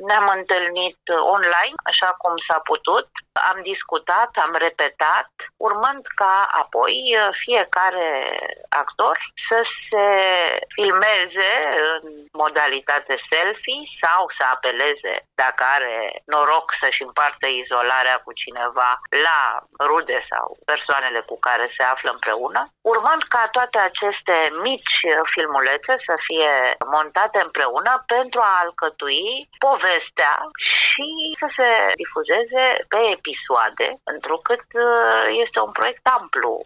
Ne-am întâlnit online, așa cum s-a putut. Am discutat, am repetat, urmând ca apoi fiecare actor să se filmeze în modalitate selfie sau să apeleze, dacă are noroc, să-și împartă izolarea cu cineva la rude sau persoanele cu care se află împreună, urmând ca toate aceste mici filmulețe să fie montate împreună pentru a alcătui povestea și să se difuzeze pe episoade, întrucât este un proiect amplu.